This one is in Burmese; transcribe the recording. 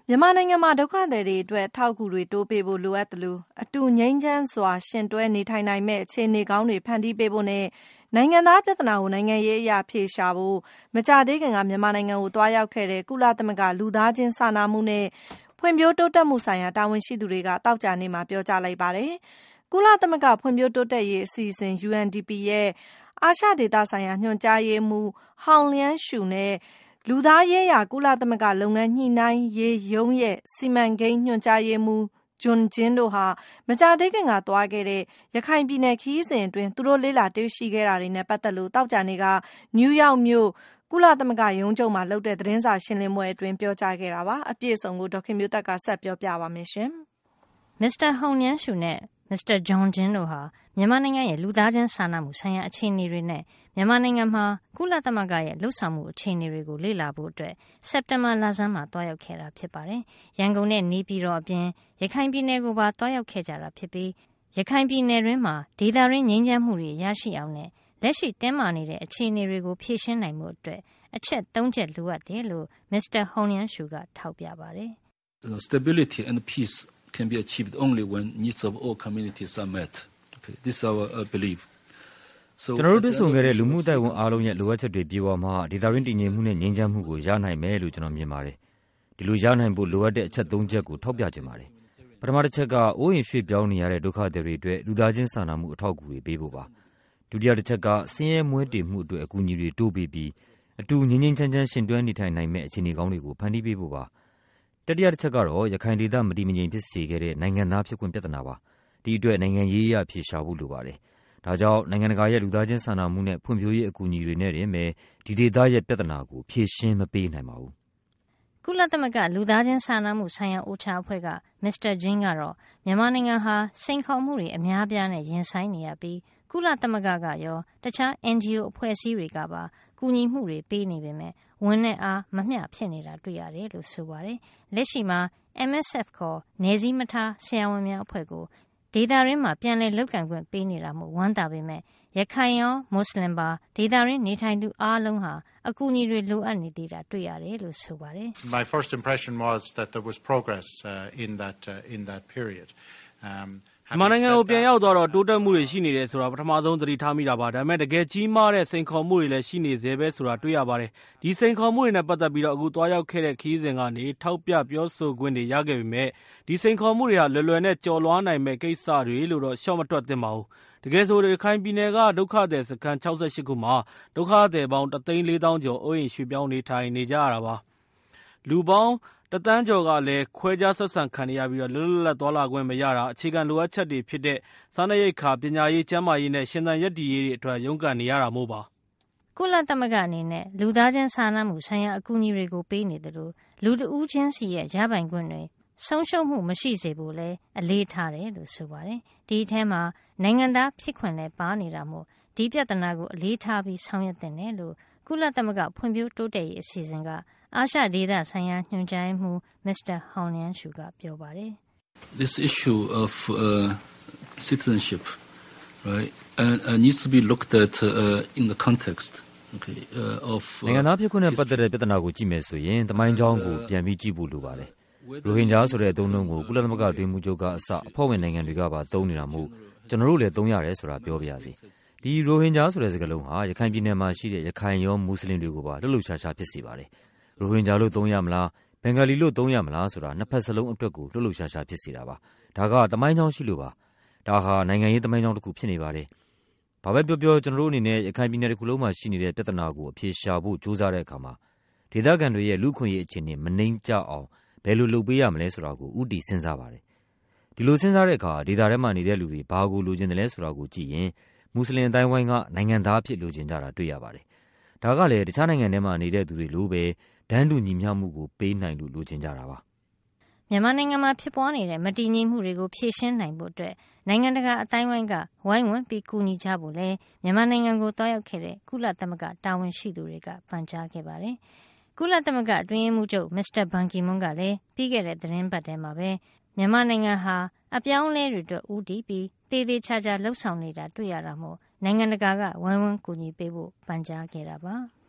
မြန်မာနိုင်ငံမှာဒုက္ခသည်တွေအတွက်ထောက်ကူတွေတိုးပေးဖို့လိုအပ်တယ်လို့အတူငြိမ်းချမ်းစွာရှင်တွဲနေထိုင်နိုင်မဲ့အခြေအနေကောင်းတွေဖန်တီးပေးဖို့နဲ့နိုင်ငံသားပြဿနာကိုနိုင်ငံရေးအရာဖြေရှာဖို့မကြသေးခင်ကမြန်မာနိုင်ငံကိုတွားရောက်ခဲ့တဲ့ကုလသမဂ္ဂလူသားချင်းစာနာမှုနဲ့ဖွံ့ဖြိုးတိုးတက်မှုဆိုင်ရာတာဝန်ရှိသူတွေကတောက်ကြနေမှာပြောကြားလိုက်ပါတယ်။ကုလသမဂ္ဂဖွံ့ဖြိုးတိုးတက်ရေးအစီအစဉ် UNDP ရဲ့အာရှဒေသဆိုင်ရာညွှန်ကြားရေးမှူးဟောင်လျန်းရှူနဲ့လူသားရေးရာကုလသမဂ္ဂလုပ်ငန်းညှိနှိုင်းရေးရုံးရဲ့စီမံကိန်းညွှန်ကြားရေးမှူးဂျွန်ဂျင်းတို့ဟာမကြာသေးခင်ကသွားခဲ့တဲ့ရခိုင်ပြည်နယ်ခရီးစဉ်အတွင်းသူတို့လေ့လာတွေ့ရှိခဲ့တာတွေနဲ့ပတ်သက်လို့တောက်ကြနေကနယူးယောက်မြို့ကုလသမဂ္ဂရုံးချုပ်မှာလုပ်တဲ့သတင်းစာရှင်းလင်းပွဲအတွင်းပြောကြားခဲ့တာပါအပြည့်အစုံကိုဒေါခင်မျိုးသက်ကဆက်ပြောပြပါမယ်ရှင်မစ္စတာဟောင်လျန်းရှူနဲ့မစ္စတာဂျွန်ဂျင်းတို့ဟာမြန်မာနိုင်ငံရဲ့လူသားချင်းစာနာမှုဆိုင်ရာအခြေအနေတွေနဲ့မြန်မာနိုင်ငံမှာကုလသမဂ္ဂရဲ့လှုပ်ဆောင်မှုအခြေအနေတွေကိုလေ့လာဖို့အတွက်စက်တင်ဘာလဆန်းမှာတွားရောက်ခဲ့တာဖြစ်ပါတယ်။ရန်ကုန်နဲ့နေပြည်တော်အပြင်ရခိုင်ပြည်နယ်ကိုပါတွားရောက်ခဲ့ကြတာဖြစ်ပြီးရခိုင်ပြည်နယ်တွင်းမှာဒေသရင်းငြိမ်းချမ်းမှုတွေရရှိအောင်နဲ့လက်ရှိတင်းမာနေတဲ့အခြေအနေတွေကိုဖြေရှင်းနိုင်မှုအတွက်အချက်၃ချက်လိုအပ်တယ်လို့မစ္စတာဟောင်လျန်းရှူကထောက်ပြပါတယ်။ Stability and peace can be achieved only when needs of all communities are met. Okay, this is our belief. ကျွန်တော်တို့တွေ့ဆုံခဲ့တဲ့လူမှုအသိုက်အဝန်းအားလုံးရဲ့လိုအပ်ချက်တွေပြေဝမှဒေသရင်းတည်ငြိမ်မှုနဲ့ငြိမ်းချမ်းမှုကိုရနိုင်မယ်လို့ကျွန်တော်မြင်ပါတယ်။ဒီလိုရနိုင်ဖို့လိုအပ်တဲ့အချက်၃ချက်ကိုထောက်ပြခြင်းပါတယ်။ပထမတစ်ချက်ကအိုးအိမ်ရွှေ့ပြောင်းနေရတဲ့ဒုက္ခသည်တွေအတွက်လူသားချင်းစာနာမှုအထောက်အကူတွေပေးဖို့ပါ။ဒုတိယတစ်ချက်ကဆင်းရဲမွဲတေမှုအတွက်အကူအညီတွေတိုးပေးပြီးအတူငြိမ်းငြိမ်းချမ်းချမ်းရှင်တွဲနေထိုင်နိုင်မဲ့အခြေအနေကောင်းတွေကိုဖန်တီးပေးဖို့ပါ။တတိယတစ်ချက်ကတော့ရခိုင်ဒေသမတည်မငြိမ်ဖြစ်စေခဲ့တဲ့နိုင်ငံသားဖြစ်ခွင့်ပြဿနာပါ။ဒီအတွက်နိုင်ငံရေးအရဖြေရှာဖို့လိုပါတယ်။ဒါကြောင့်နိုင်ငံတကာရဲ့လူသားချင်းစာနာမှုနဲ့ဖွံ့ဖြိုးရေးအကူအညီတွေနဲ့တင်ပဲဒီဒေသရဲ့ပြဿနာကိုဖြေရှင်းမပေးနိုင်ပါဘူး။ကုလသမဂ္ဂလူသားချင်းစာနာမှုဆိုင်ရာအိုချာအဖွဲ့ကမစ္စတာဂျင်းကတော့မြန်မာနိုင်ငံဟာစိန်ခေါ်မှုတွေအများအပြားနဲ့ရင်ဆိုင်နေရပြီးကုလသမဂ္ဂကရောတခြား NGO အဖွဲ့အစည်းတွေကပါကူညီမှုတွေပေးနေပေမဲ့ဝန်နဲ့အားမမျှဖြစ်နေတာတွေ့ရတယ်လို့ဆိုပါတယ်။လက်ရှိမှာ MSF ခေါ်နယ်စည်းမထားဆရာဝန်များအဖွဲ့ကိုဒေသရင်းမှာပြန်လည်လုပ်ကင်ခွင့်ပေးနေတာမို့ဝမ်းသာပေမဲ့ရခိုင်ရောမွတ်စလင်ပါဒေသရင်းနေထိုင်သူအားလုံးဟာအကူအညီတွေလိုအပ်နေသေးတာတွေ့ရတယ်လို့ဆိုပါတယ်။ My first impression was that there was progress in that period. မြန်မာနိုင်ငံကိုပြန်ရောက်သွားတော့တိုးတက်မှုတွေရှိနေတယ်ဆိုတာပထမဆုံးသတိထားမိတာပါဒါပေမဲ့တကယ်ကြီးမားတဲ့စိန်ခေါ်မှုတွေလည်းရှိနေသေးပဲဆိုတာတွေ့ရပါတယ်ဒီစိန်ခေါ်မှုတွေနဲ့ပတ်သက်ပြီးတော့အခုသွားရောက်ခဲ့တဲ့ခရီးစဉ်ကနေထောက်ပြပြောဆိုခွင့်တွေရခဲ့ပေမဲ့ဒီစိန်ခေါ်မှုတွေဟာလွယ်လွယ်နဲ့ကျော်လွှားနိုင်မဲ့ကိစ္စတွေလို့တော့ရှော့မတွက်သင့်ပါဘူးတကယ်ဆိုရခိုင်ပြည်နယ်ကဒုက္ခသည်စခန်း68ခုမှာဒုက္ခသည်ပေါင်း1,400,000ကျော်အိုးအိမ်ရွှေ့ပြောင်းနေထိုင်နေကြရတာပါလူပေါင်းတသန်းကျော်ကလည်းခွဲခြားဆက်ဆံခံရပြီးတော့လွတ်လွတ်လပ်သွားလာခွင့်မရတာအခြေခံလိုအပ်ချက်တွေဖြစ်တဲ့စားနပ်ရိက္ခာပညာရေးကျန်းမာရေးနဲ့ရှင်သန်ရပ်တည်ရေးတွေအတွက်ရုန်းကန်နေရတာမို့ပါကုလသမဂ္ဂအနေနဲ့လူသားချင်းစာနာမှုဆိုင်ရာအကူအညီတွေကိုပေးနေတယ်လို့လူတဦးချင်းစီရဲ့ရပိုင်ခွင့်တွေဆုံးရှုံးမှုမရှိစေဖို့လဲအလေးထားတယ်လို့ဆိုပါတယ်ဒီအထဲမှာနိုင်ငံသားဖြစ်ခွင့်လည်းပါနေတာမို့ဒီပြဿနာကိုအလေးထားပြီးဆောင်ရွက်တင်တယ်လို့ကုလသမဂ္ဂဖွံ့ဖြိုးတိုးတက်ရေးအစီအစဉ်ကအာရှဒေသဆိုင်ရာညွှန်ကြားရေးမှူးမစ္စတာဟောင်လျန်းရှူကပြောပါတယ် This issue of citizenship right needs to be looked at in the context okay of နိုင်ငံသားဖြစ်ခွင့်နဲ့ပတ်သက်တဲ့ပြဿနာကိုကြည့်မယ်ဆိုရင်သမိုင်းကြောင်းကိုပြန်ပြီးကြည့်ဖို့လိုပါတယ်ရိုဟင်ဂျာဆိုတဲ့အသုံးအနှုန်းကိုကုလသမဂ္ဂတွင်မှုချုပ်ကအစအဖွဲ့ဝင်နိုင်ငံတွေကပါသုံးနေတာမို့ကျွန်တော်တို့လည်းသုံးရတယ်ဆိုတာပြောပြရစီဒီရိုဟင်ဂျာဆိုတဲ့စကားလုံးဟာရခိုင်ပြည်နယ်မှာရှိတဲ့ရခိုင်ရောမွတ်စလင်တွေကိုပါလှုပ်လှုပ်ရှားရှားဖြစ်စေပါတယ်ရိုဟင်ဂျာလို့သုံးရမလားဘင်္ဂါလီလို့သုံးရမလားဆိုတာနှစ်ဖက်စလုံးအတွက်ကိုလှုပ်လှုပ်ရှားရှားဖြစ်စေတာပါဒါကသမိုင်းကြောင်းရှိလို့ပါဒါဟာနိုင်ငံရေးသမိုင်းကြောင်းတစ်ခုဖြစ်နေပါတယ်ဘာပဲပြောပြောကျွန်တော်တို့အနေနဲ့ရခိုင်ပြည်နယ်တစ်ခုလုံးမှာရှိနေတဲ့ပြဿနာကိုအဖြေရှာဖို့ကြိုးစားတဲ့အခါမှာဒေသခံတွေရဲ့လူ့ခွင့်ရေးအခြေအနေမနှိမ့်ကျအောင်ဘယ်လိုလုပ်ပေးရမလဲဆိုတာကိုဥတီစဉ်းစားပါတယ်ဒီလိုစဉ်းစားတဲ့အခါဒေသထဲမှာနေတဲ့လူတွေဘာကိုလိုချင်တယ်လဲဆိုတာကိုကြည့်ရင်မွတ်စလင်အတိုင်းဝိုင်းကနိုင်ငံသားဖြစ်လိုချင်ကြတာတွေ့ရပါတယ်ဒါကလည်းတခြားနိုင်ငံတွေမှာနေတဲ့သူတွေလိုပဲဒန်းတူညီမျှမှုကိုပေးနိုင်လို့လိုချင်ကြတာပါမြန်မာနိုင်ငံမှာဖြစ်ပွားနေတဲ့မတည်ငြိမ်မှုတွေကိုဖြေရှင်းနိုင်ဖို့အတွက်နိုင်ငံတကာအတိုင်းဝိုင်းကဝိုင်းဝန်းပြီးကူညီကြဖို့လဲမြန်မာနိုင်ငံကိုတွားရောက်ခဲ့တဲ့ကုလသမဂ္ဂတာဝန်ရှိသူတွေကပန်ကြားခဲ့ပါတယ်ကုလသမဂ္ဂအတွင်းရေးမှူးချုပ်မစ္စတာဘန်ကီမွန်းကလည်းပြီးခဲ့တဲ့သတင်းပတ်ထဲမှာပဲမြန်မာနိုင်ငံဟာအပြောင်းအလဲတွေအတွက်ဦးတည်ပြီးတေးသေးချာချာလှုပ်ဆောင်နေတာတွေ့ရတာမို့နိုင်ငံတကာကဝိုင်းဝန်းကူညီပေးဖို့ပန်ကြားခဲ့တာပါ